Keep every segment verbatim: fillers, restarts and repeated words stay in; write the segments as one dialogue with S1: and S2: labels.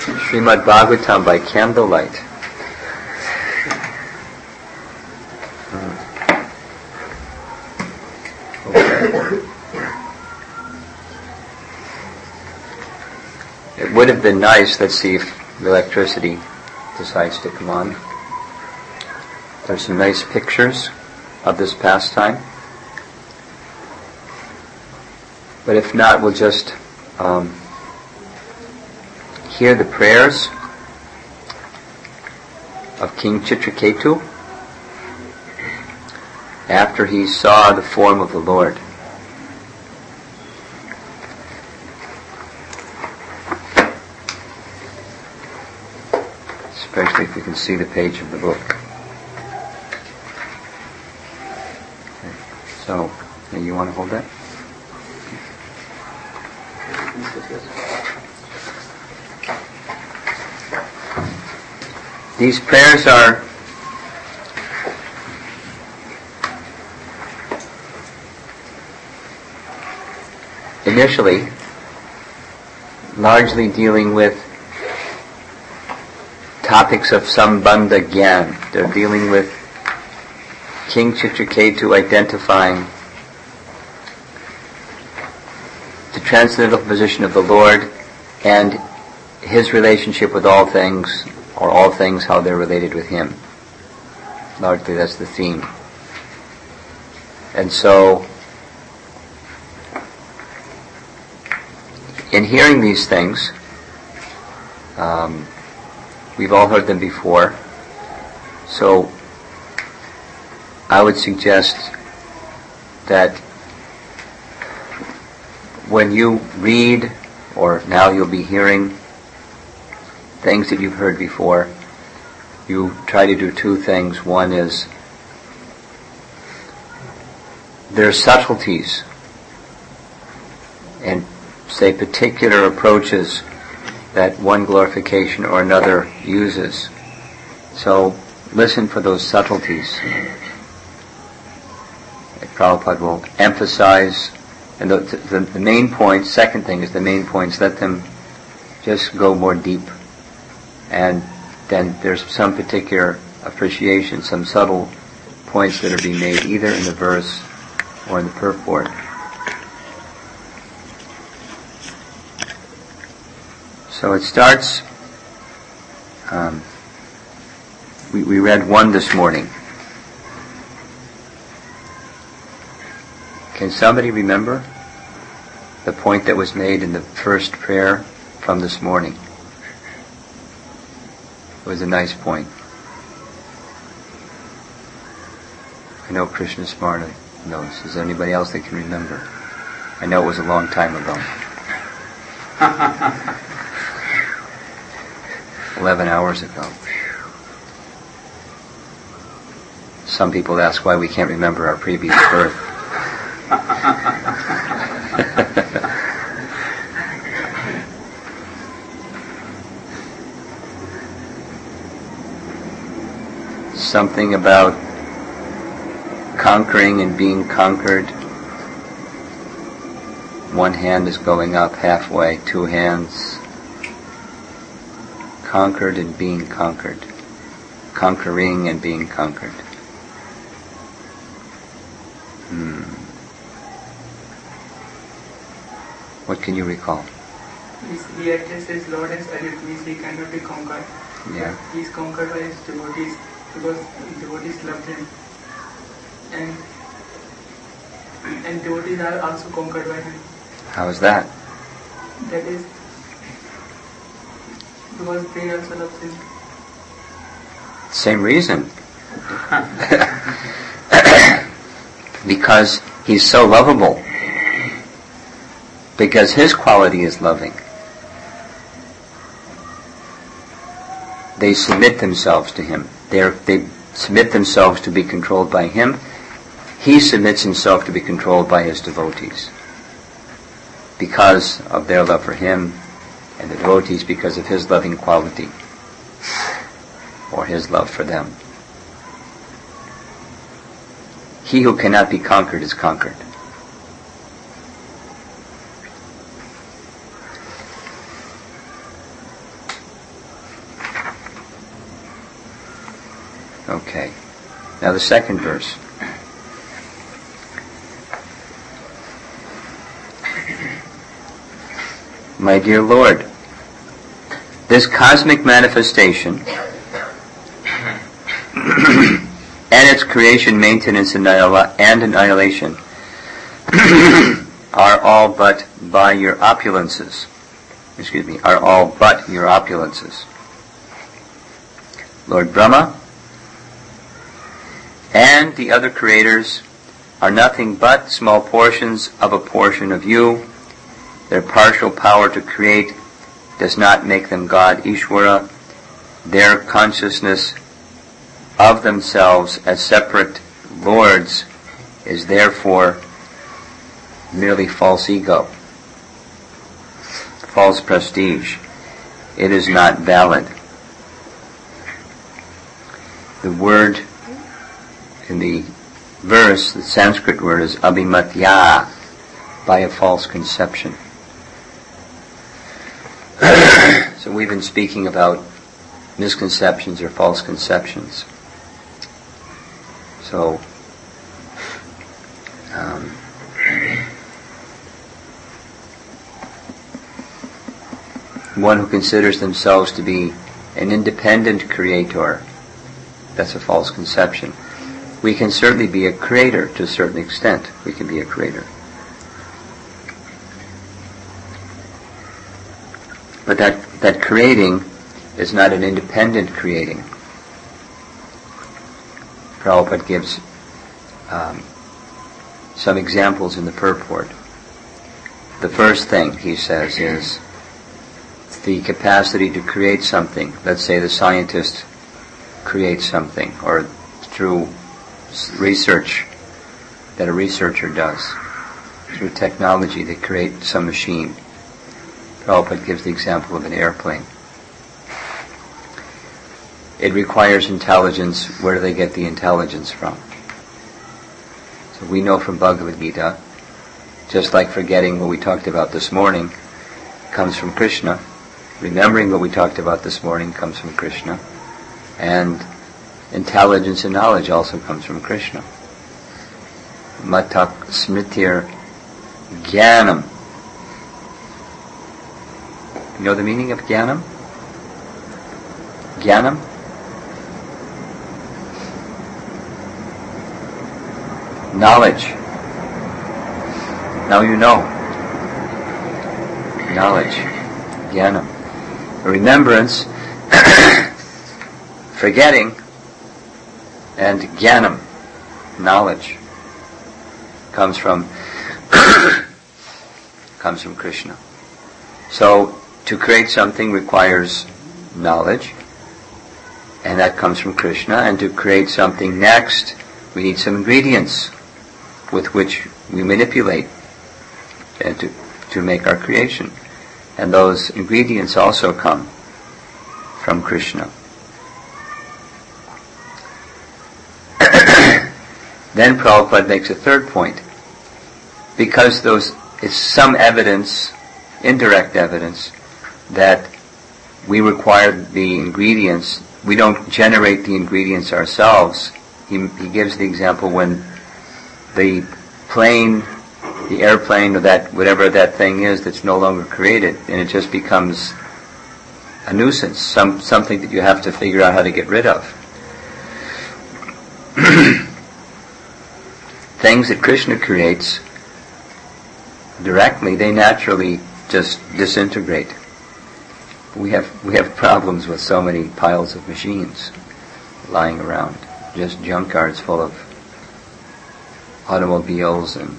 S1: Srimad Bhagavatam by candlelight. Hmm. Okay. It would have been nice, let's see if the electricity decides to come on. There's some nice pictures of this pastime. But if not, we'll just um, hear the prayers of King Chitraketu after he saw the form of the Lord. Especially if you can see the page of the book. Okay. So, you want to hold that? These prayers are initially largely dealing with topics of Sambandha Gyan. They're dealing with King Chitraketu identifying the transcendental position of the Lord and his relationship with all things, or all things, how they're related with him. Largely that's the theme. And so, in hearing these things, um, we've all heard them before, so I would suggest that when you read, or now you'll be hearing things that you've heard before, you try to do two things. One is, there are subtleties and, say, particular approaches that one glorification or another uses. So listen for those subtleties. Prabhupada will emphasize, and the, the, the main points, second thing is the main points, let them just go more deep. And then there's some particular appreciation, some subtle points that are being made either in the verse or in the purport. So it starts, um, we, we read one this morning. Can somebody remember the point that was made in the first prayer from this morning? It was a nice point. I know Krishna Smarta knows. Is there anybody else that can remember? I know it was a long time ago. Eleven hours ago. Some people ask why we can't remember our previous birth. Something about conquering and being conquered. One hand is going up halfway, two hands. Conquered and being conquered. Conquering and being conquered. Hmm. What can you recall?
S2: He addresses his Lord as Arit, means he cannot be conquered.
S1: Yeah.
S2: He is conquered by his devotees because devotees love him. And and devotees are also conquered by him.
S1: How is that?
S2: That is because they also love him.
S1: Same reason. Because he's so lovable. Because his quality is loving. They submit themselves to him. They're, they submit themselves to be controlled by him. He submits himself to be controlled by his devotees. Because of their love for him, and the devotees because of his loving quality, or his love for them. He who cannot be conquered is conquered. Okay. Now the second verse. My dear Lord, this cosmic manifestation and its creation, maintenance, and annihilation are all but by your opulences. Excuse me, are all but your opulences. Lord Brahma and the other creators are nothing but small portions of a portion of you. Their partial power to create does not make them God, Ishvara. Their consciousness of themselves as separate lords is therefore merely false ego, false prestige. It is not valid. The word in the verse, the Sanskrit word is abhimatya, by a false conception. So we've been speaking about misconceptions or false conceptions. So, um, one who considers themselves to be an independent creator, that's a false conception. We can certainly be a creator to a certain extent. We can be a creator. But that, that creating is not an independent creating. Prabhupada gives um, some examples in the purport. The first thing, he says, is the capacity to create something. Let's say the scientist creates something, or through research that a researcher does, through technology they create some machine. Prabhupada gives the example of an airplane. It requires intelligence. Where do they get the intelligence from? So we know from Bhagavad Gita, just like forgetting what we talked about this morning comes from Krishna, remembering what we talked about this morning comes from Krishna, and intelligence and knowledge also comes from Krishna. Matak smritir jnanam. You know the meaning of jnanam? Jnanam? Knowledge. Now you know. Knowledge. Jnanam. Remembrance, forgetting, and jnanam, knowledge, comes from comes from Krishna. So to create something requires knowledge, and that comes from Krishna. And to create something next, we need some ingredients with which we manipulate and to, to make our creation. And those ingredients also come from Krishna. Then Prabhupada makes a third point. Because those is some evidence, indirect evidence, that we require the ingredients, we don't generate the ingredients ourselves. He, he gives the example when the plane, the airplane, or that whatever that thing is that's no longer created, and it just becomes a nuisance, some something that you have to figure out how to get rid of. Things that Krishna creates directly, they naturally just disintegrate. We have we have problems with so many piles of machines lying around, just junkyards full of automobiles, and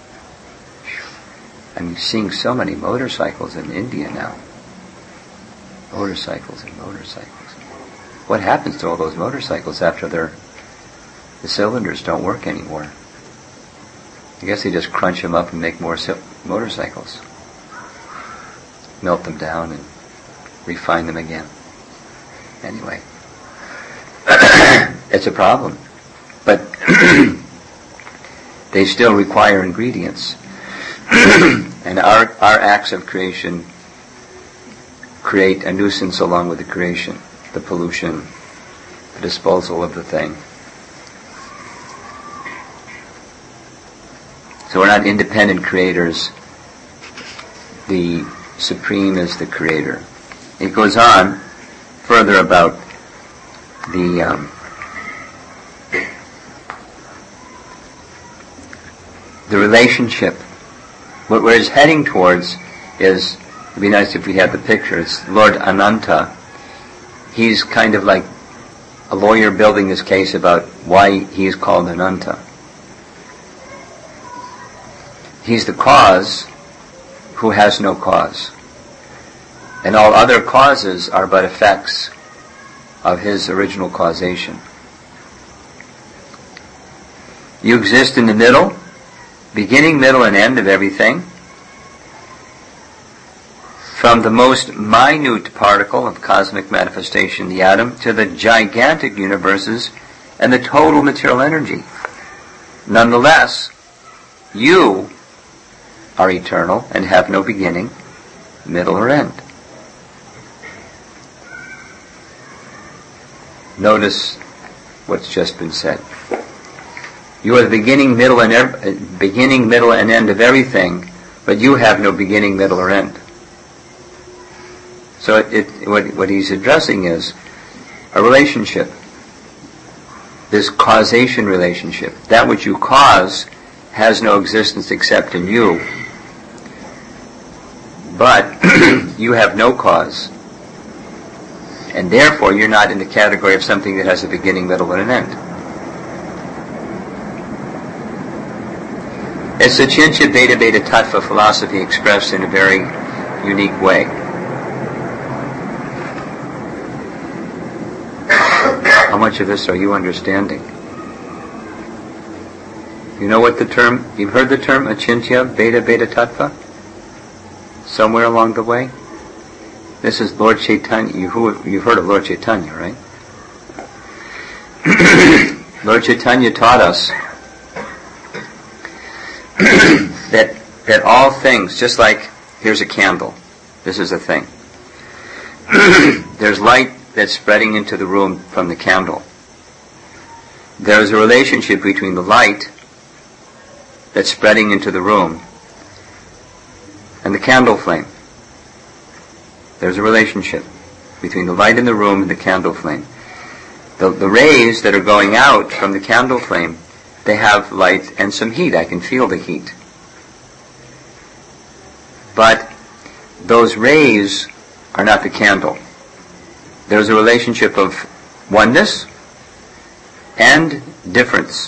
S1: I'm seeing so many motorcycles in India now. Motorcycles and motorcycles. What happens to all those motorcycles after their the cylinders don't work anymore? I guess they just crunch them up and make more sil- motorcycles. Melt them down and refine them again. Anyway, it's a problem. But they still require ingredients. And our, our acts of creation create a nuisance along with the creation, the pollution, the disposal of the thing. So we're not independent creators. The Supreme is the creator. It goes on further about the um, the relationship. What we're heading towards is, it'd be nice if we had the picture, it's Lord Ananta. He's kind of like a lawyer building his case about why he is called Ananta. He's the cause who has no cause. And all other causes are but effects of his original causation. You exist in the middle, beginning, middle, and end of everything. From the most minute particle of cosmic manifestation, the atom, to the gigantic universes and the total material energy. Nonetheless, you are eternal and have no beginning, middle, or end. Notice what's just been said. You are the beginning, middle, and ev- beginning, middle, and end of everything, but you have no beginning, middle, or end. So it, it, what, what he's addressing is a relationship, this causation relationship. That which you cause has no existence except in you, but you have no cause, and therefore you're not in the category of something that has a beginning, middle, and an end. It's the Achintya Bheda Bheda Tattva philosophy expressed in a very unique way. How much of this are you understanding? You know what the term, you've heard the term Achintya Bheda Bheda Tattva? Somewhere along the way? This is Lord Chaitanya. You've, you've heard of Lord Chaitanya, right? Lord Chaitanya taught us that that all things, just like, here's a candle. This is a thing. There's light that's spreading into the room from the candle. There's a relationship between the light that's spreading into the room and the candle flame. There's a relationship between the light in the room and the candle flame. The, the rays that are going out from the candle flame, they have light and some heat. I can feel the heat. But those rays are not the candle. There's a relationship of oneness and difference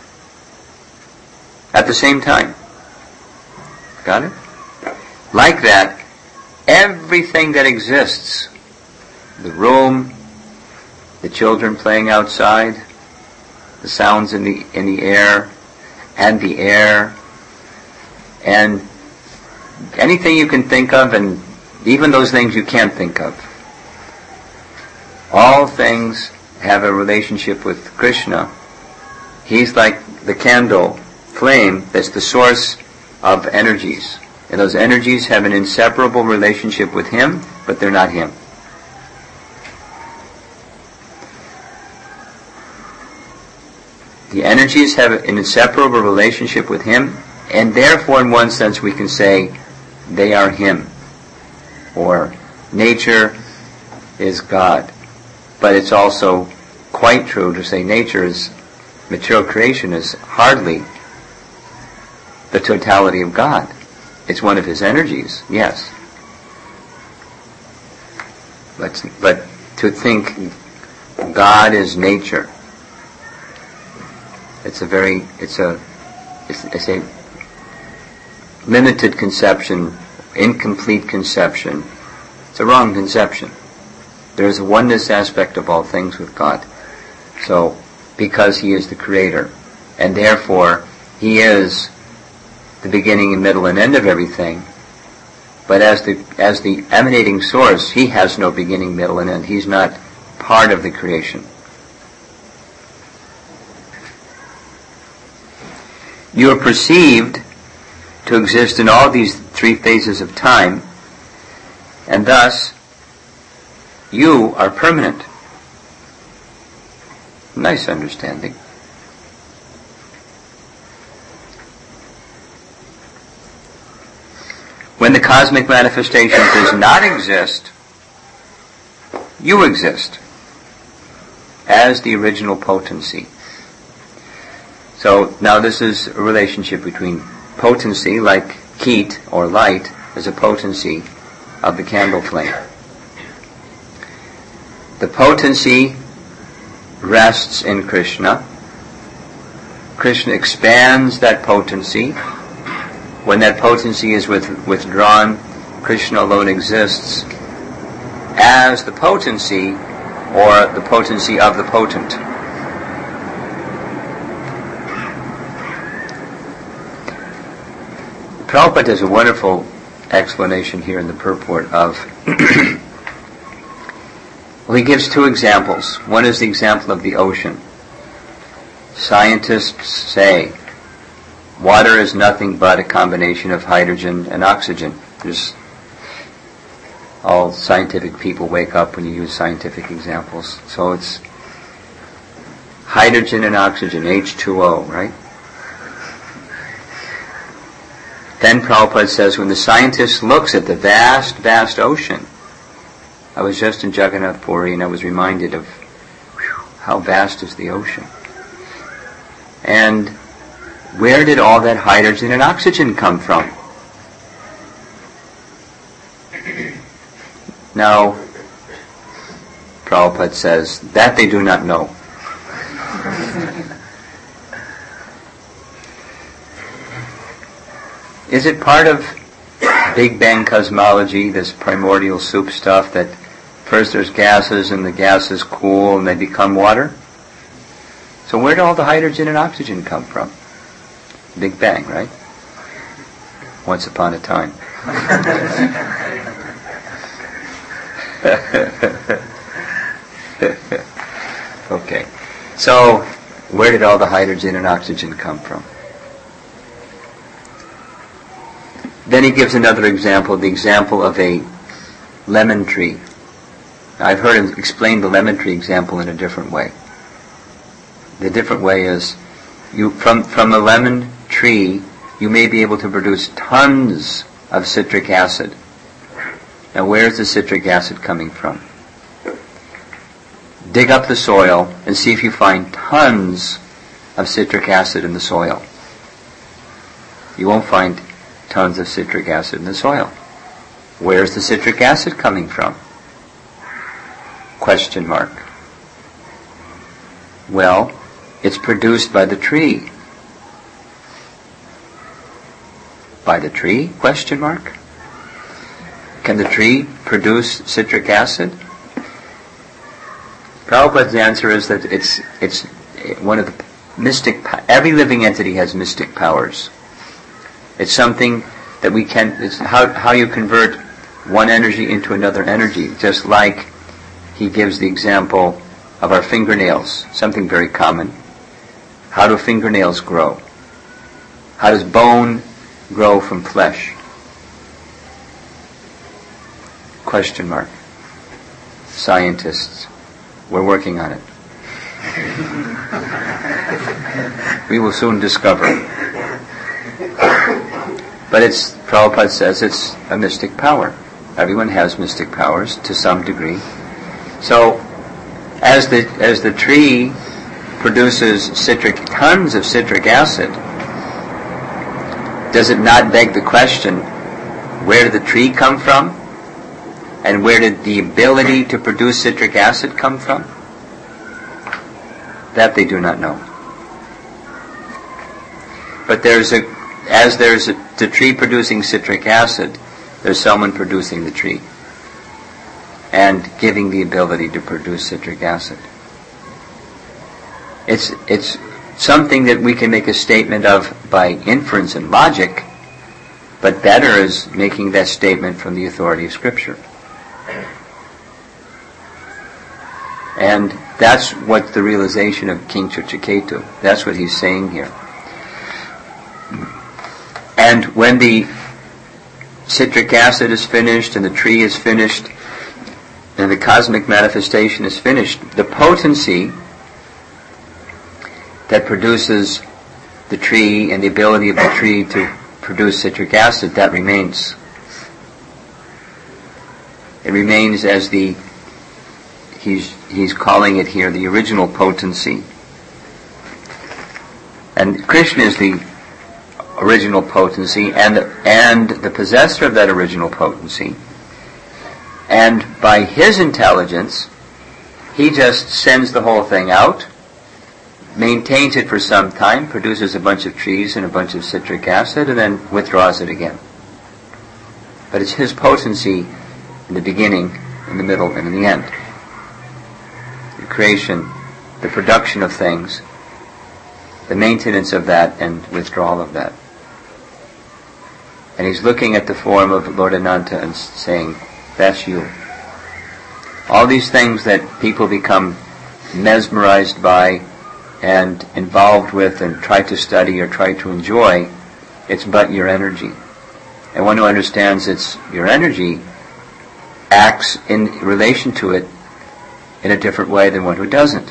S1: at the same time. Got it? Like that, everything that exists, the room, the children playing outside, the sounds in the in the air, and the air, and anything you can think of, and even those things you can't think of. All things have a relationship with Krishna. He's like the candle flame that's the source of energies. And those energies have an inseparable relationship with him, but they're not him. The energies have an inseparable relationship with him, and therefore in one sense we can say they are him. Or nature is God. But it's also quite true to say nature is, material creation is hardly the totality of God. It's one of his energies, yes. But, but to think God is nature, it's a very, it's a, it's, it's a limited conception, incomplete conception. It's a wrong conception. There is a oneness aspect of all things with God. So, because he is the creator, and therefore he is the beginning and middle and end of everything, but as the as the emanating source, he has no beginning, middle, and end. He's not part of the creation. You are perceived to exist in all these three phases of time, and thus you are permanent. Nice understanding. When the cosmic manifestation does not exist, you exist as the original potency. So now this is a relationship between potency, like heat or light, as a potency of the candle flame. The potency rests in Krishna. Krishna expands that potency. When that potency is with, withdrawn, Krishna alone exists as the potency, or the potency of the potent. Prabhupada has a wonderful explanation here in the purport of well, he gives two examples. One is the example of the ocean. Scientists say water is nothing but a combination of hydrogen and oxygen. There's all scientific people wake up when you use scientific examples. So it's hydrogen and oxygen, H two O, right? Then Prabhupada says, when the scientist looks at the vast, vast ocean, I was just in Jagannath Puri and I was reminded of whew, how vast is the ocean. And where did all that hydrogen and oxygen come from? Now, Prabhupada says, that they do not know. Is it part of Big Bang cosmology, this primordial soup stuff, that first there's gases and the gases cool and they become water? So where do all the hydrogen and oxygen come from? Big Bang, right? Once upon a time. Okay. So, where did all the hydrogen and oxygen come from? Then he gives another example, the example of a lemon tree. I've heard him explain the lemon tree example in a different way. The different way is, you from from a lemon tree, you may be able to produce tons of citric acid. Now, where's the citric acid coming from? Dig up the soil and see if you find tons of citric acid in the soil. You won't find tons of citric acid in the soil. Where's the citric acid coming from? Question mark. Well, it's produced by the tree. By the tree? Question mark. Can the tree produce citric acid? Prabhupada's answer is that it's it's one of the mystic. Every living entity has mystic powers. It's something that we can. It's how how you convert one energy into another energy. Just like he gives the example of our fingernails, something very common. How do fingernails grow? How does bone grow from flesh? Question mark. Scientists, we're working on it. We will soon discover. But it's, Prabhupada says, it's a mystic power. Everyone has mystic powers to some degree. So, as the as the tree produces citric tons of citric acid, does it not beg the question, where did the tree come from? And where did the ability to produce citric acid come from? That they do not know. But there's a, as there's a, the tree producing citric acid, there's someone producing the tree and giving the ability to produce citric acid. It's it's something that we can make a statement of by inference and logic, but better is making that statement from the authority of Scripture. And that's what the realization of King Chitraketu, that's what he's saying here. And when the citric acid is finished and the tree is finished and the cosmic manifestation is finished, the potency that produces the tree and the ability of the tree to produce citric acid, that remains. It remains as the, he's, he's calling it here, the original potency. And Krishna is the original potency and, and the possessor of that original potency. And by his intelligence, he just sends the whole thing out, maintains it for some time, produces a bunch of trees and a bunch of citric acid, and then withdraws it again. But it's his potency in the beginning, in the middle, and in the end. The creation, the production of things, the maintenance of that, and withdrawal of that. And he's looking at the form of Lord Ananta and saying, that's you. All these things that people become mesmerized by and involved with and try to study or try to enjoy, it's but your energy. And one who understands it's your energy acts in relation to it in a different way than one who doesn't.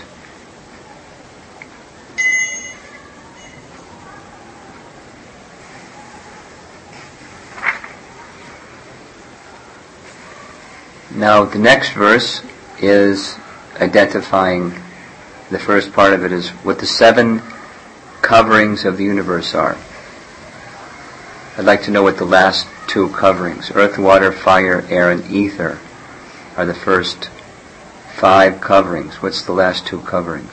S1: Now, the next verse is identifying, the first part of it is what the seven coverings of the universe are. I'd like to know what the last two coverings, earth, water, fire, air, and ether, are the first five coverings. What's the last two coverings?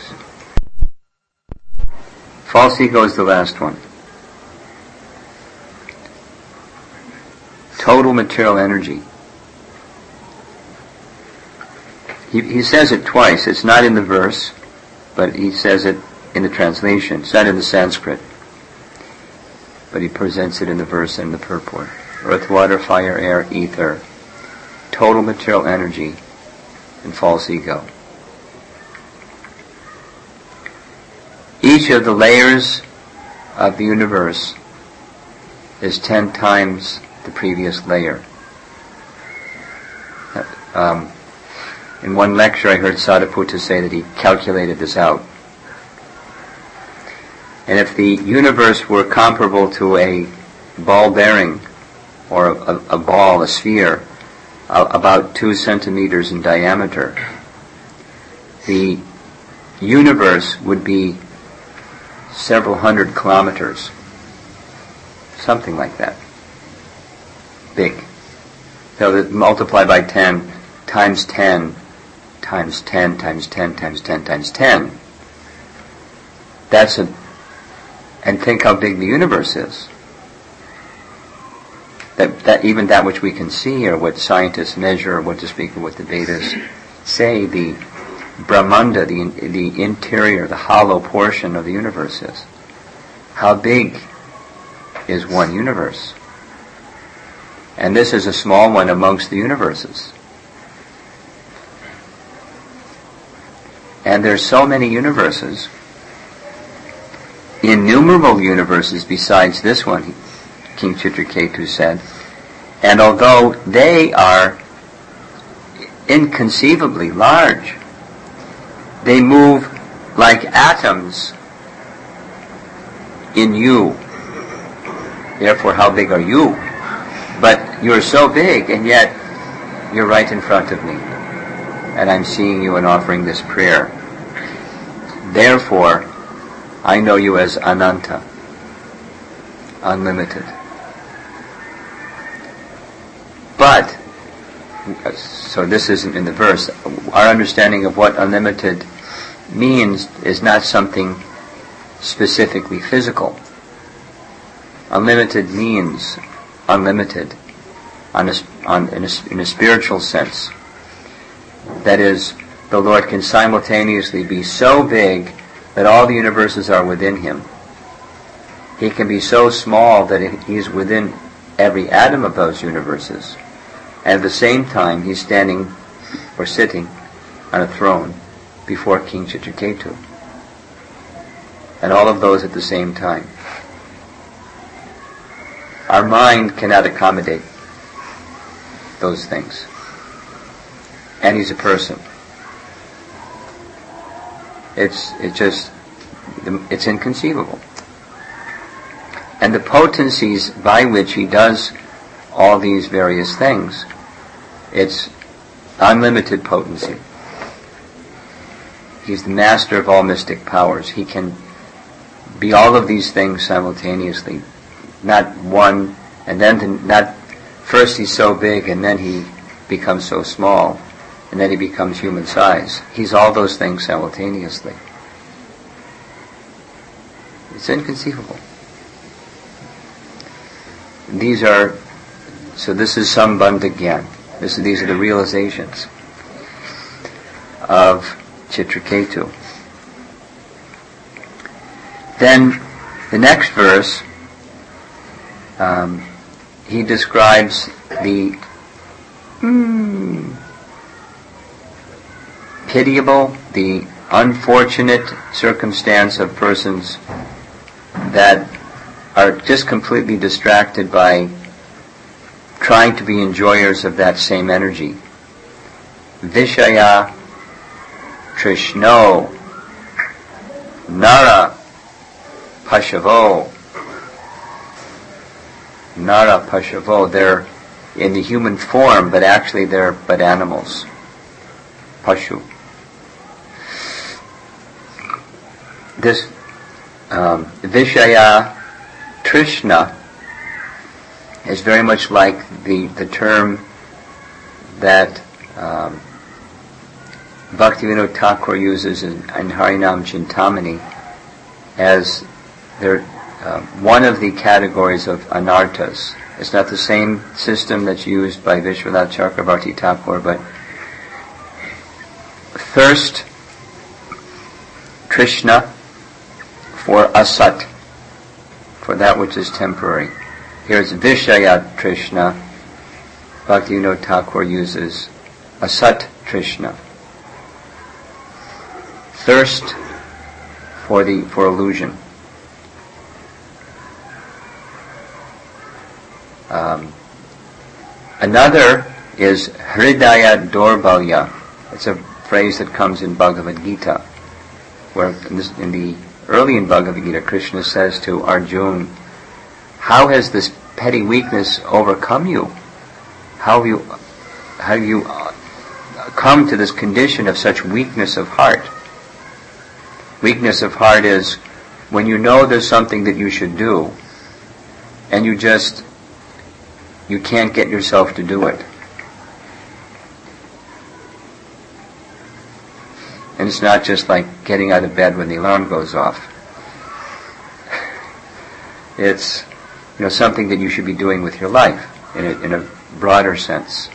S1: False ego is the last one. Total material energy. He, he says it twice. It's not in the verse, but he says it in the translation. It's not in the Sanskrit, but he presents it in the verse and the purport. Earth, water, fire, air, ether. Total material energy and false ego. Each of the layers of the universe is ten times the previous layer. Um, in one lecture I heard Sadhaputta say that he calculated this out. And if the universe were comparable to a ball bearing, or a, a ball, a sphere, uh, about two centimeters in diameter, the universe would be several hundred kilometers. Something like that. Big. So that multiply by ten, times ten, times ten, times ten, times ten, times ten. That's a... And think how big the universe is. That, that even that which we can see, or what scientists measure, or what to speak of what the Vedas say, the Brahmanda, the, the interior, the hollow portion of the universe is. How big is one universe? And this is a small one amongst the universes. And there's so many universes, innumerable universes besides this one, King Chitraketu said. And although they are inconceivably large, they move like atoms in you. Therefore, how big are you? But you're so big, and yet you're right in front of me. And I'm seeing you and offering this prayer. Therefore, I know you as Ananta, unlimited. But, so this isn't in the verse, our understanding of what unlimited means is not something specifically physical. Unlimited means unlimited on a, on, in, a, in a spiritual sense. That is, the Lord can simultaneously be so big that all the universes are within him. He can be so small that he is within every atom of those universes. And at the same time, he's standing or sitting on a throne before King Chitraketu. And all of those at the same time. Our mind cannot accommodate those things. And he's a person. It's it just it's inconceivable. And the potencies by which he does all these various things, it's unlimited potency. He's the master of all mystic powers. He can be all of these things simultaneously. Not one, and then to, not first he's so big and then he becomes so small, and then he becomes human size. He's all those things simultaneously. It's inconceivable. These are, so this is Sambandha Gyan. This, these are the realizations of Chitraketu. Then the next verse, um, he describes the mm, pitiable, the unfortunate circumstance of persons that are just completely distracted by trying to be enjoyers of that same energy. Vishaya Trishno Nara Pashavo Nara Pashavo. They're in the human form, but actually they're but animals. Pashu. This um, Vishaya Trishna is very much like the, the term that um, Bhaktivinoda Thakur uses in, in Harinam Chintamani as their, uh, one of the categories of anarthas. It's not the same system that's used by Vishwanath Chakravarti Thakur, but thirst, Trishna, for asat, for that which is temporary. Here's Vishaya Trishna. Bhaktivinoda Thakur uses asat Trishna. Thirst for the for illusion. Um, another is Hridaya Dorbalya. It's a phrase that comes in Bhagavad Gita, where in, this, in the early in Bhagavad Gita, Krishna says to Arjuna, "How has this petty weakness overcome you? How have you, how have you come to this condition of such weakness of heart?" Weakness of heart is when you know there's something that you should do, and you just, you can't get yourself to do it. And it's not just like getting out of bed when the alarm goes off. It's, you know, something that you should be doing with your life in a, in a broader sense.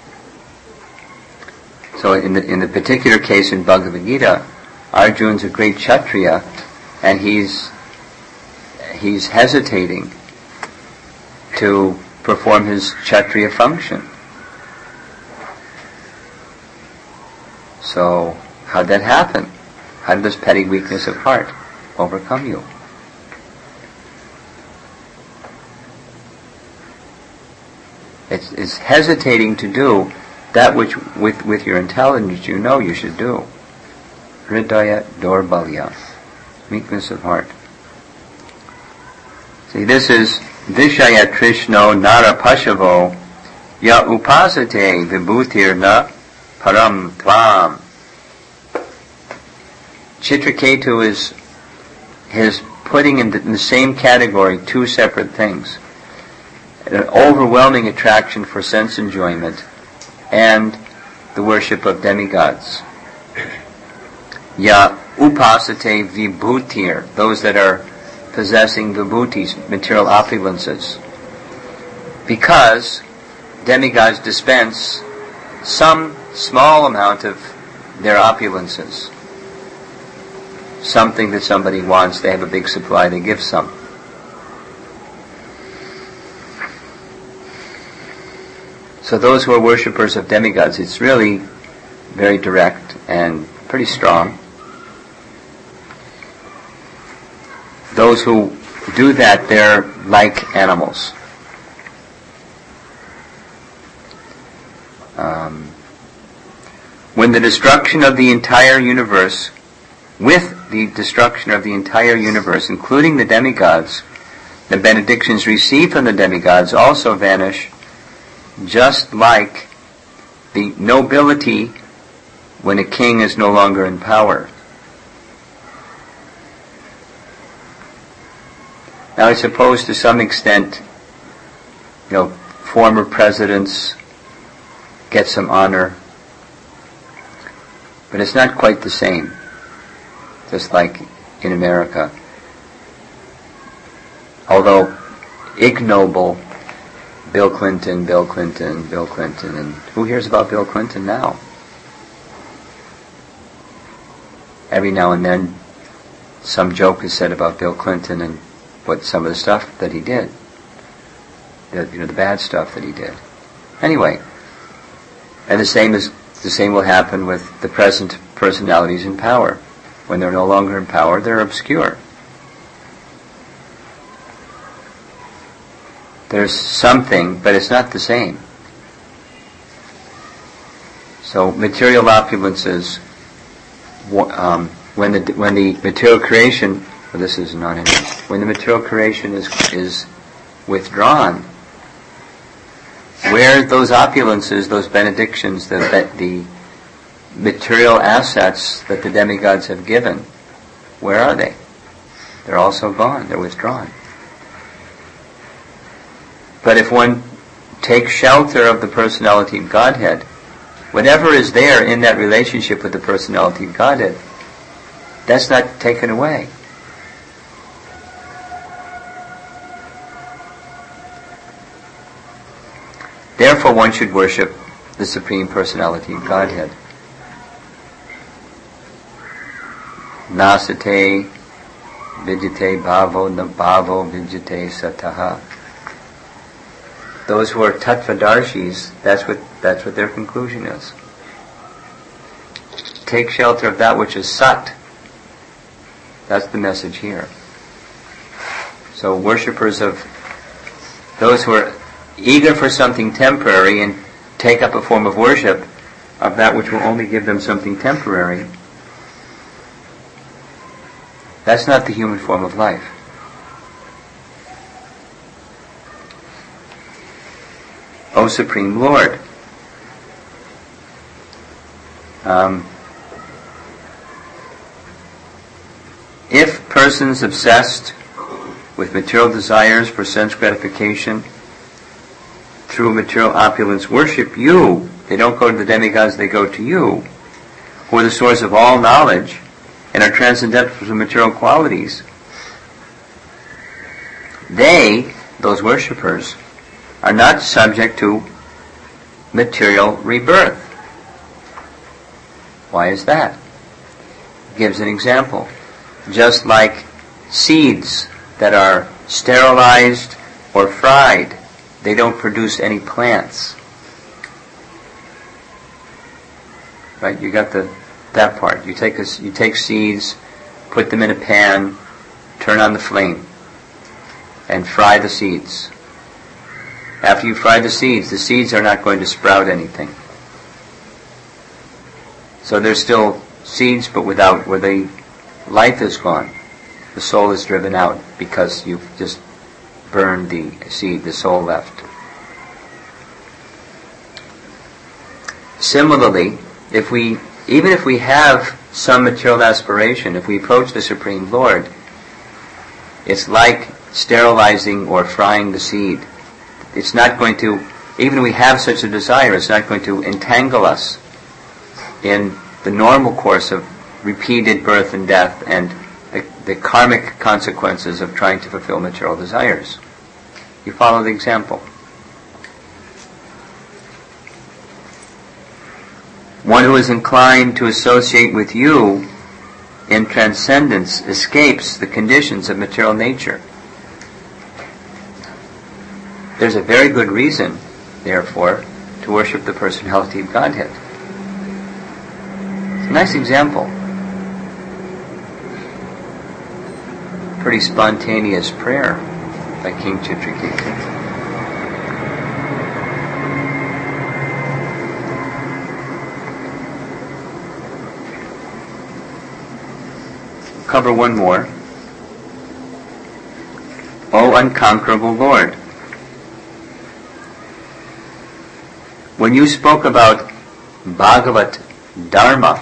S1: So in the in the particular case in Bhagavad Gita, Arjuna's a great Kshatriya, and he's he's hesitating to perform his Kshatriya function. So how'd that happen? How did this petty weakness of heart overcome you? It's, it's hesitating to do that which with, with your intelligence you know you should do. Hridaya Dorbalya, weakness of heart. See, this is Vishaya Trishno Nara Pashavo Ya Upasate Vibhutirna Param Tvam. Chitraketu is his putting in the, in the same category two separate things. An overwhelming attraction for sense enjoyment and the worship of demigods. Ya upasate vibhutir, those that are possessing vibhutis, material opulences. Because demigods dispense some small amount of their opulences. Something that somebody wants, they have a big supply, they give some. So those who are worshippers of demigods, it's really very direct and pretty strong. Those who do that, they're like animals. Um, when the destruction of the entire universe with the destruction of the entire universe, including the demigods, the benedictions received from the demigods also vanish, just like the nobility when a king is no longer in power. Now I suppose to some extent, you know, former presidents get some honor, but it's not quite the same, just like in America. Although ignoble, Bill Clinton, Bill Clinton, Bill Clinton, and who hears about Bill Clinton now? Every now and then some joke is said about Bill Clinton and what some of the stuff that he did. The, you know, the bad stuff that he did. Anyway, and the same is the same will happen with the present personalities in power. When they're no longer in power, they're obscure. There's something, but it's not the same. So material opulences, um, when the when the material creation, well, this is not in it. When the material creation is is withdrawn, where those opulences, those benedictions, the, that the material assets that the demigods have given, where are they? They're also gone. They're withdrawn. But if one takes shelter of the personality of Godhead, whatever is there in that relationship with the personality of Godhead, that's not taken away. Therefore, one should worship the Supreme Personality of Godhead. Nasate vidyate bhavo na bhavo vidyate sataha. Those who are tattvadarshis, that's what that's what their conclusion is. Take shelter of that which is sat. That's the message here. So worshippers of those who are eager for something temporary and take up a form of worship of that which will only give them something temporary, that's not the human form of life. O Supreme Lord, um, if persons obsessed with material desires for sense gratification through material opulence worship you, they don't go to the demigods, they go to you, who are the source of all knowledge and are transcendental to material qualities. They, those worshippers, are not subject to material rebirth. Why is that? Gives an example. Just like seeds that are sterilized or fried, they don't produce any plants. Right? You got the that part. You take a, you take seeds, put them in a pan, turn on the flame, and fry the seeds. After you fry the seeds, the seeds are not going to sprout anything. So they're still seeds, but without, where the life is gone. The soul is driven out because you've just burned the seed, the soul left. Similarly, if we, even if we have some material aspiration, if we approach the Supreme Lord, it's like sterilizing or frying the seed. It's not going to, even if we have such a desire, it's not going to entangle us in the normal course of repeated birth and death and the, the karmic consequences of trying to fulfill material desires. You follow the example. One who is inclined to associate with you in transcendence escapes the conditions of material nature. There's a very good reason, therefore, to worship the personality of Godhead. It's a nice example. Pretty spontaneous prayer by King Chitraketu. cover one more. O unconquerable Lord, when you spoke about Bhagavat Dharma,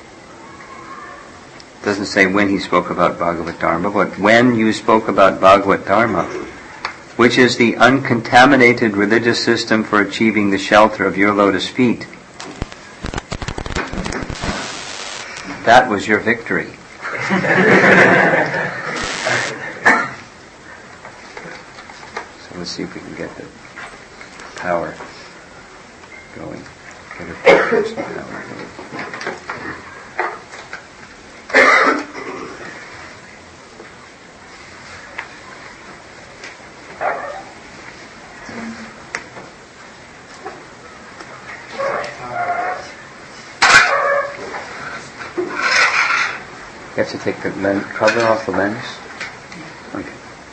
S1: it doesn't say when he spoke about Bhagavat Dharma, but when you spoke about Bhagavat Dharma, which is the uncontaminated religious system for achieving the shelter of your lotus feet, that was your victory. So let's see if we can get the power going. Get it focused, the power going. You have to take the lens, cover off the lens. Okay.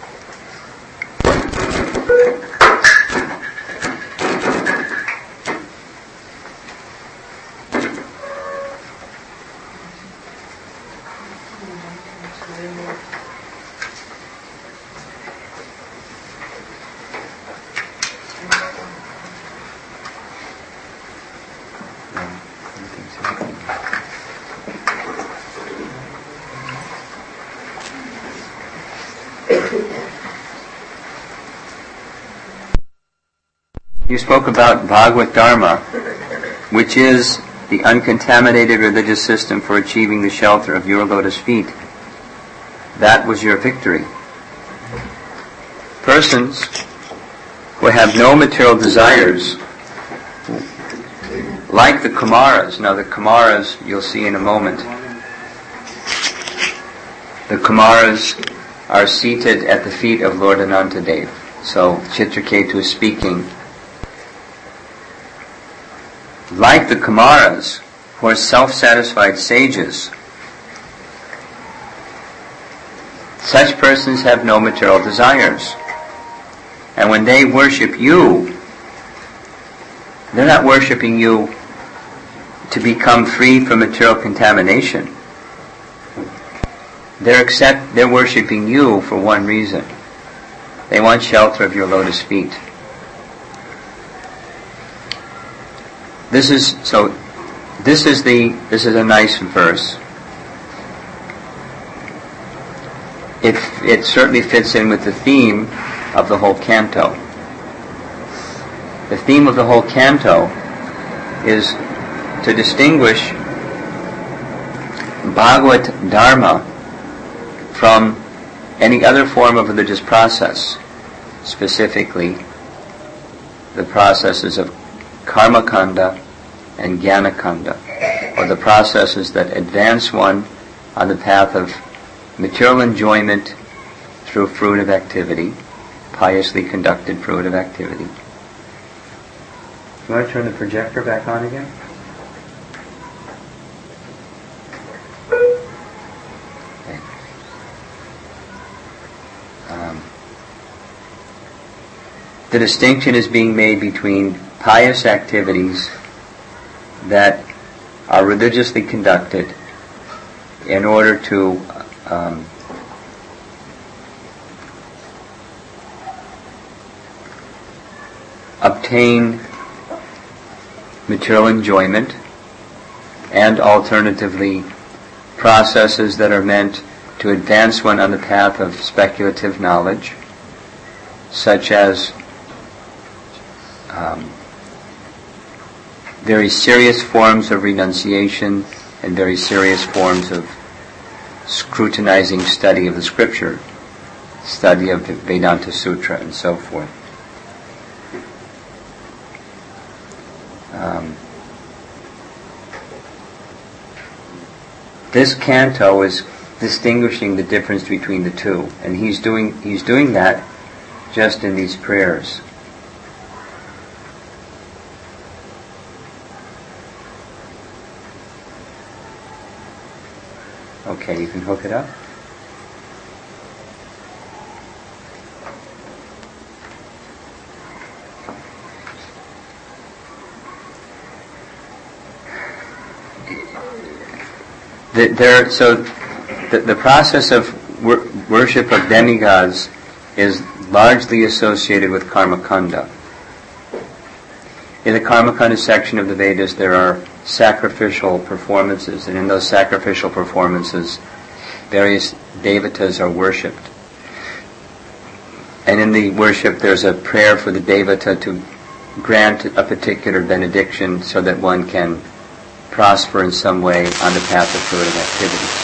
S1: You spoke about Bhagavat Dharma, which is the uncontaminated religious system for achieving the shelter of your lotus feet. That was your victory. Persons who have no material desires, like the Kumaras. Now the Kumaras you'll see in a moment. The Kumaras are seated at the feet of Lord Anantadev. So Chitraketu is speaking. Like the Kumaras, who are self-satisfied sages, such persons have no material desires. And when they worship you, they're not worshiping you to become free from material contamination. They're accept, they're worshiping you for one reason. They want shelter of your lotus feet. This is so. This is the. This is a nice verse. It it certainly fits in with the theme of the whole canto. The theme of the whole canto is to distinguish Bhagavat Dharma from any other form of religious process, specifically the processes of Karma Kanda and Jnana Kanda, or the processes that advance one on the path of material enjoyment through fruitive activity, piously conducted fruitive activity. You want to turn the projector back on again? Okay. Um, the distinction is being made between pious activities that are religiously conducted in order to um, obtain material enjoyment, and alternatively processes that are meant to advance one on the path of speculative knowledge, such as um, very serious forms of renunciation and very serious forms of scrutinizing study of the scripture, study of the Vedanta Sutra, and so forth. Um, this canto is distinguishing the difference between the two, and he's doing he's doing that just in these prayers. Okay, you can hook it up. There, so the, the process of wor- worship of demigods is largely associated with karmakanda. In the karmakanda section of the Vedas, there are sacrificial performances, and in those sacrificial performances, various devatas are worshipped. And in the worship, there's a prayer for the devata to grant a particular benediction so that one can prosper in some way on the path of fruitive activities.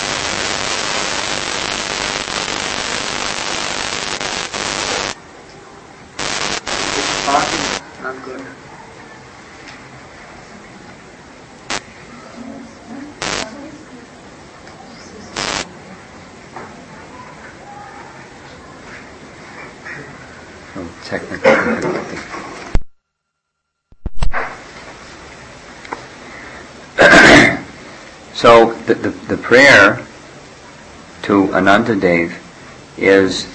S2: Not good.
S1: Oh, technical difficulty. So the, the the prayer to Anantadev is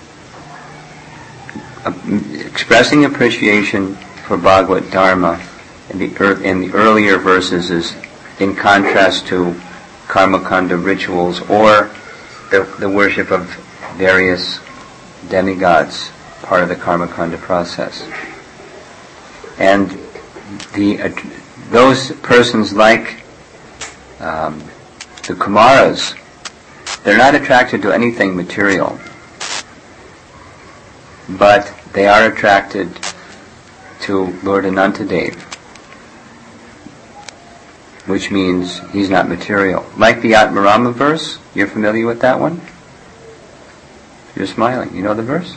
S1: uh, expressing appreciation for Bhagavad Dharma in the er, in the earlier verses is in contrast to karmakanda rituals or the, the worship of various demigods, part of the karmakanda process. And the uh, those persons like um, the Kumaras, they're not attracted to anything material, but they are attracted to Lord Anantadev, which means he's not material. Like the Atmarama verse, you're familiar with that one? You're smiling. You know the verse?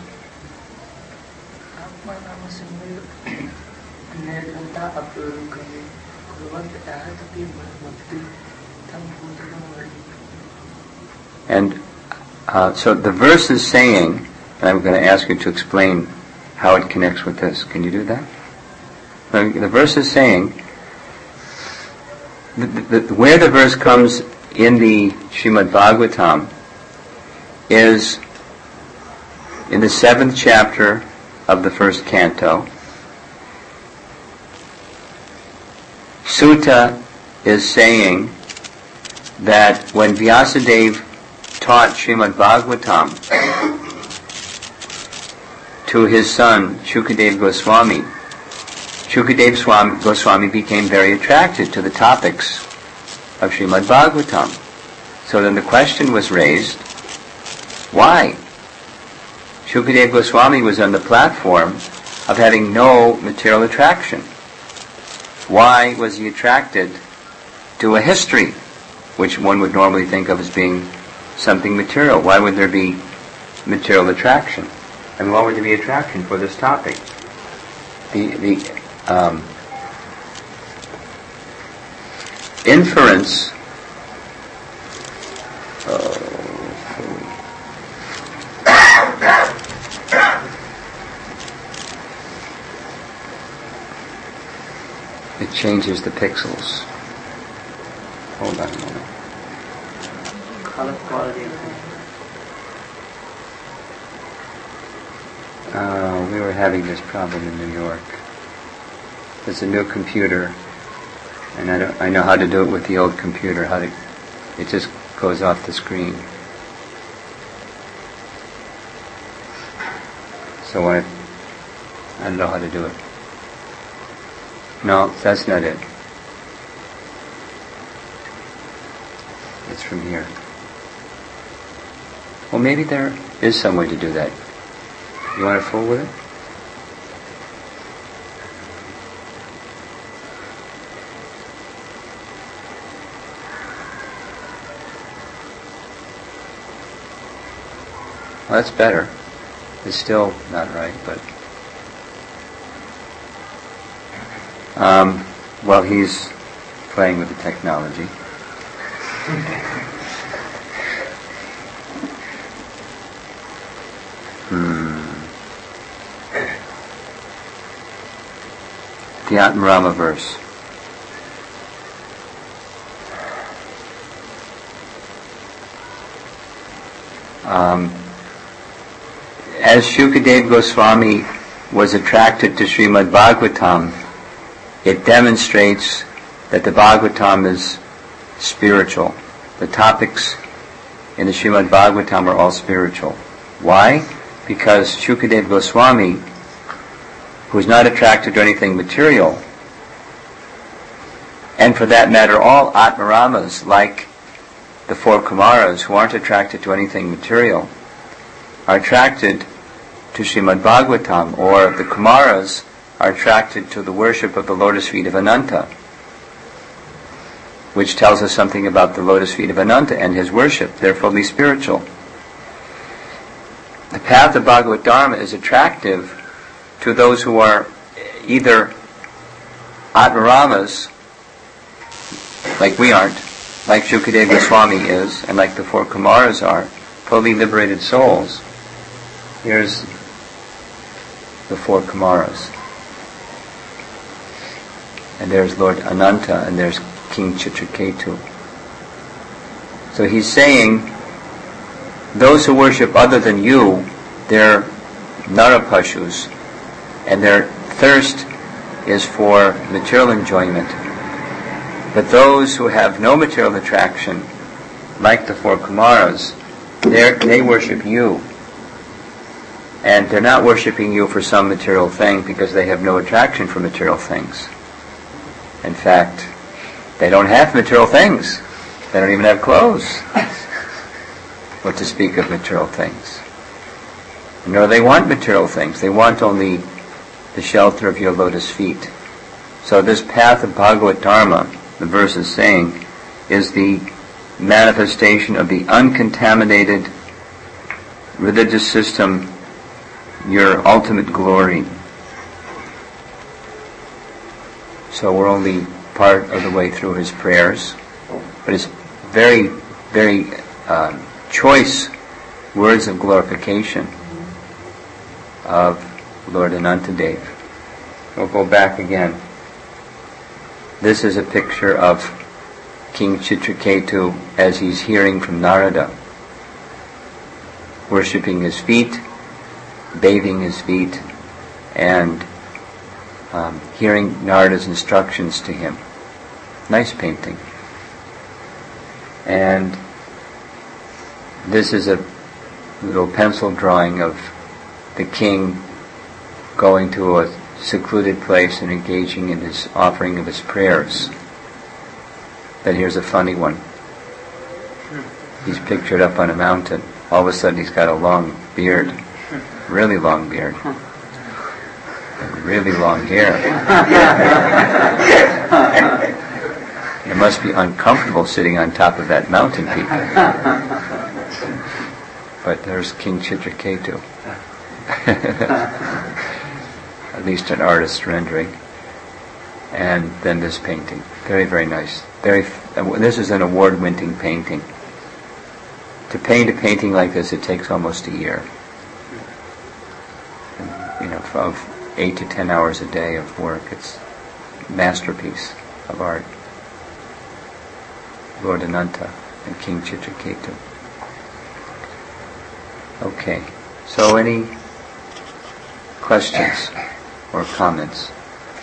S1: And uh, so the verse is saying, and I'm going to ask you to explain how it connects with this. Can you do that? The verse is saying, the, the, where the verse comes in the Srimad Bhagavatam is in the seventh chapter of the first canto. Sutta is saying that when Vyasadeva taught Srimad Bhagavatam to his son Shukadeva Goswami, Shukadeva Swami, Goswami became very attracted to the topics of Srimad Bhagavatam. So then the question was raised, why? Shukadeva Goswami was on the platform of having no material attraction. Why was he attracted to a history, which one would normally think of as being something material? Why would there be material attraction? And why would there be attraction for this topic? The the um, inference. Oh, it changes the pixels. Hold on a moment.
S2: Color quality.
S1: Uh, we were having this problem in New York. There's a new computer, and I don't, I know how to do it with the old computer. How to, it just goes off the screen. So I, I don't know how to do it. No, that's not it. It's from here. Well, maybe there is some way to do that. You want to fool with it? Well, that's better. It's still not right, but... Um, well, he's playing with the technology. Hmm. The Atmarama verse. Um, as Shukadeva Goswami was attracted to Srimad Bhagavatam, it demonstrates that the Bhagavatam is spiritual. The topics in the Srimad Bhagavatam are all spiritual. Why? Because Shukadeva Goswami, who is not attracted to anything material, and for that matter all Atmaramas, like the four Kumaras, who aren't attracted to anything material, are attracted to Srimad Bhagavatam, or the Kumaras are attracted to the worship of the lotus feet of Ananta, which tells us something about the lotus feet of Ananta and his worship, therefore be spiritual. The path of Bhagavad Dharma is attractive to those who are either Atmaramas, like we aren't, like Shukadeva Goswami is, and like the four Kumaras are, totally liberated souls. Here's the four Kumaras. And there's Lord Ananta, and there's King Chitraketu. So he's saying, those who worship other than you, they're Narapashus, and their thirst is for material enjoyment. But those who have no material attraction, like the four Kumaras, they worship you. And they're not worshiping you for some material thing because they have no attraction for material things. In fact, they don't have material things. They don't even have clothes. What to speak of material things. Nor they want material things. They want only the shelter of your lotus feet. So this path of Bhagavad Dharma, the verse is saying, is the manifestation of the uncontaminated religious system, your ultimate glory. So we're only part of the way through his prayers, but it's very, very uh, choice words of glorification of Lord Anantadev. We'll go back again. This is a picture of King Chitraketu as he's hearing from Narada, worshipping his feet, bathing his feet, and um, hearing Narada's instructions to him. Nice painting. And this is a little pencil drawing of the king going to a secluded place and engaging in his offering of his prayers. Then here's a funny one. He's pictured up on a mountain. All of a sudden he's got a long beard. Really long beard. And really long hair. It must be uncomfortable sitting on top of that mountain, people. But there's King Chitraketu. At least an artist's rendering. And then this painting. Very, very nice. Very. This is an award-winning painting. To paint a painting like this, it takes almost a year. And, you know, of eight to ten hours a day of work. It's a masterpiece of art. Lord Ananta and King Chitraketu. Okay. So any questions or comments?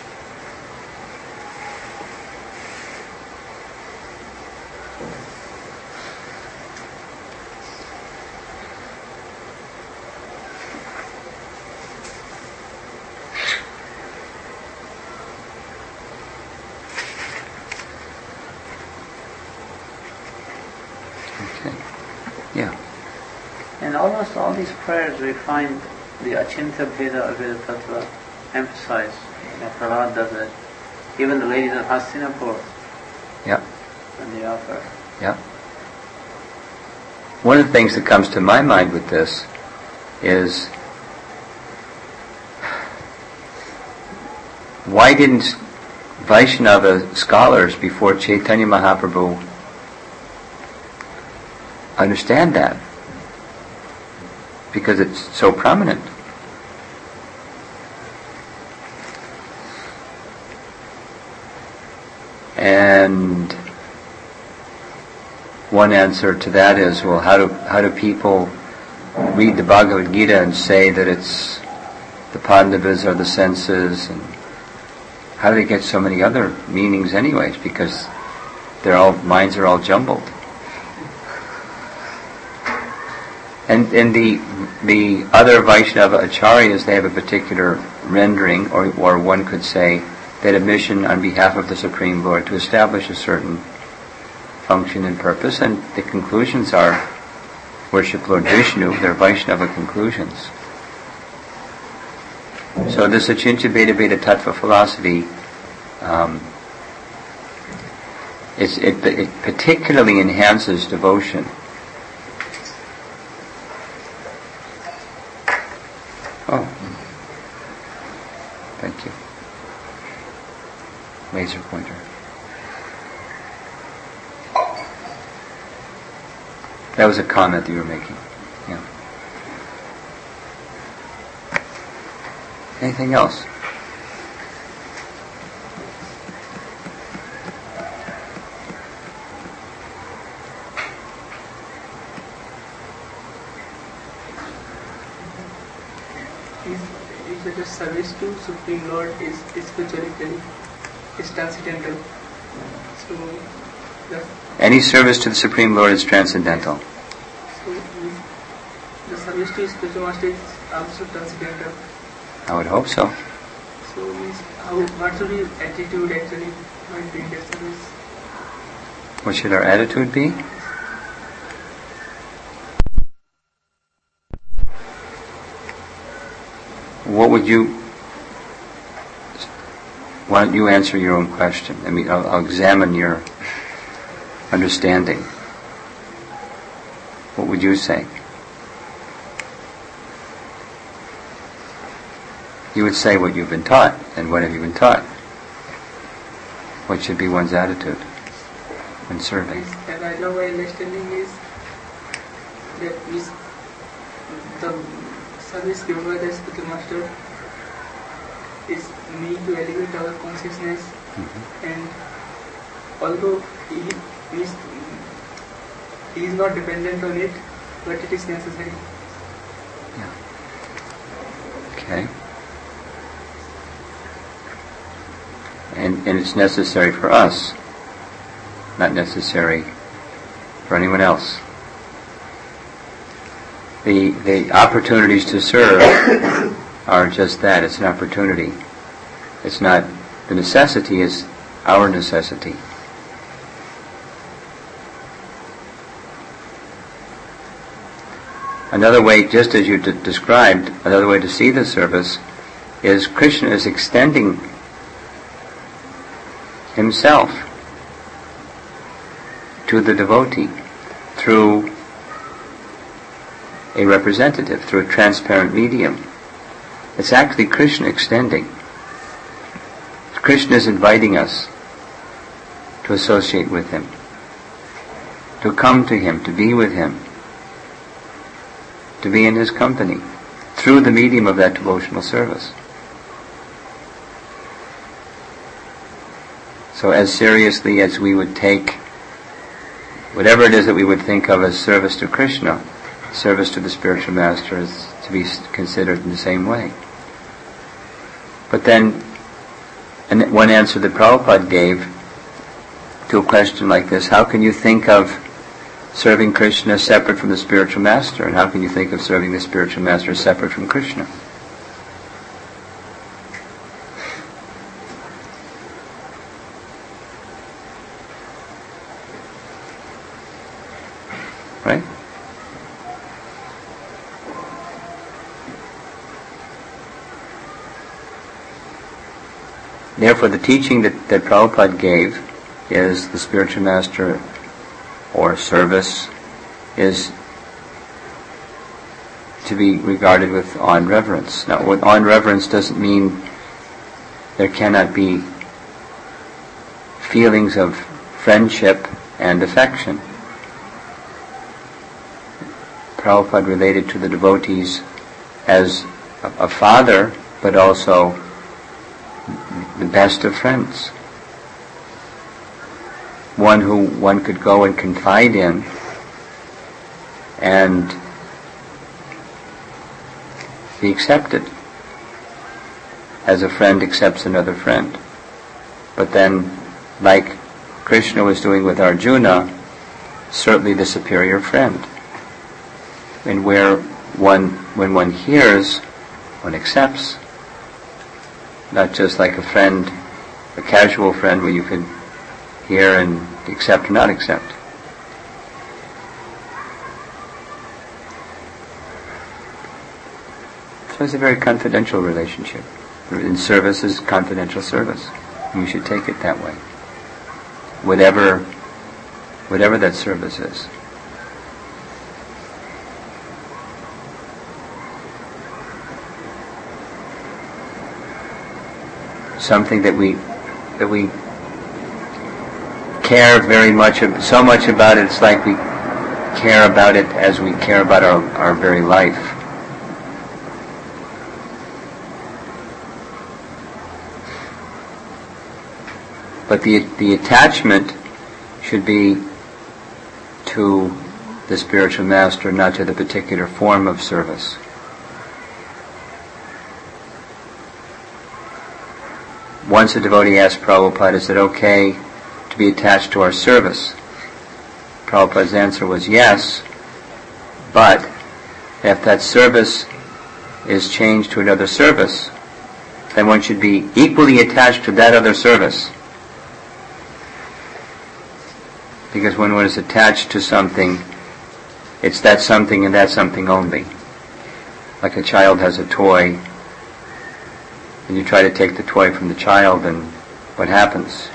S3: In almost all these prayers we find the Achintya Bheda Abheda Tattva emphasized. You know, Prahlad does it. Even the ladies of Hastinapur.
S1: Yeah.
S3: When they offer.
S1: Yeah. One of the things that comes to my mind with this is, why didn't Vaishnava scholars before Chaitanya Mahaprabhu understand that? Because it's so prominent. And one answer to that is, well, how do how do people read the Bhagavad Gita and say that it's the Pandavas are the senses, and how do they get so many other meanings anyways? Because their all minds are all jumbled. And in the the other Vaishnava acharyas, they have a particular rendering, or or one could say that a mission on behalf of the Supreme Lord to establish a certain function and purpose, and the conclusions are worship Lord Vishnu. They're Vaishnava conclusions. So this Achintya Bheda Bheda Tattva philosophy, um, it's, it, it particularly enhances devotion. Oh, thank you. Laser pointer. That was a comment that you were making. Yeah. Anything else?
S2: Is that the service to Supreme Lord is spiritually is transcendental. So the
S1: Any service to the Supreme Lord is transcendental.
S2: so the service to spiritual master is also transcendental.
S1: I would hope so.
S2: So means how what should be attitude actually while doing that service?
S1: What should our attitude be? What would you... Why don't you answer your own question? I mean, I'll, I'll examine your understanding. What would you say? You would say what you've been taught. And what have you been taught? What should be one's attitude when serving?
S2: And I know my understanding is that is the service given by the spiritual master is me to elevate our consciousness,
S1: Mm-hmm.
S2: and although he is he is not dependent on it, but it is necessary.
S1: Yeah. Okay. And, and it's necessary for us, not necessary for anyone else. The the opportunities to serve are just that. It's an opportunity. It's not, the necessity is our necessity. Another way, just as you d- described, another way to see the service is Krishna is extending himself to the devotee through a representative, through a transparent medium. It's actually Krishna extending. Krishna is inviting us to associate with him, to come to him, to be with him, to be in his company, through the medium of that devotional service. So as seriously as we would take whatever it is that we would think of as service to Krishna, service to the spiritual master is to be considered in the same way. But then, and one answer that Prabhupada gave to a question like this, how can you think of serving Krishna separate from the spiritual master, and how can you think of serving the spiritual master separate from Krishna? Right? Therefore, the teaching that, that Prabhupada gave is the spiritual master or service is to be regarded with awe and reverence. Now, with awe and reverence doesn't mean there cannot be feelings of friendship and affection. Prabhupada related to the devotees as a, a father, but also the best of friends. One who one could go and confide in, and be accepted as a friend accepts another friend. But then, like Krishna was doing with Arjuna, certainly the superior friend. and where one, when one hears, one accepts. Not just like a friend, a casual friend where you can hear and accept or not accept. So it's a very confidential relationship. In service is confidential service. You should take it that way. Whatever, whatever that service is. Something that we that we care very much, so much about it, it's like we care about it as we care about our, our very life. But the the attachment should be to the spiritual master, not to the particular form of service. Once a devotee asked Prabhupada, is it okay to be attached to our service? Prabhupada's answer was yes, but if that service is changed to another service, then one should be equally attached to that other service. Because when one is attached to something, it's that something and that something only. Like a child has a toy, and you try to take the toy from the child, and what happens?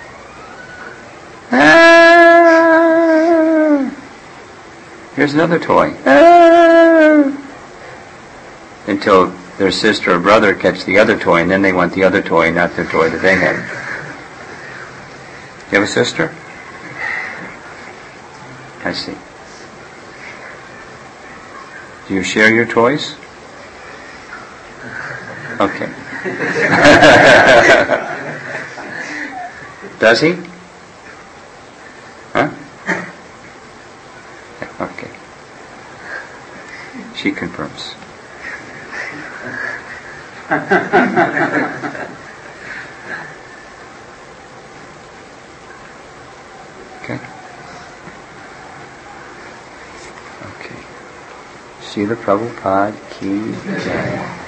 S1: Ah! Here's another toy. Ah! Until their sister or brother catch the other toy, and then they want the other toy, not the toy that they have. You have a sister? I see. Do you share your toys? Okay. Does he? Huh? Okay. She confirms. Okay. Okay. Srila Prabhupada ki jai.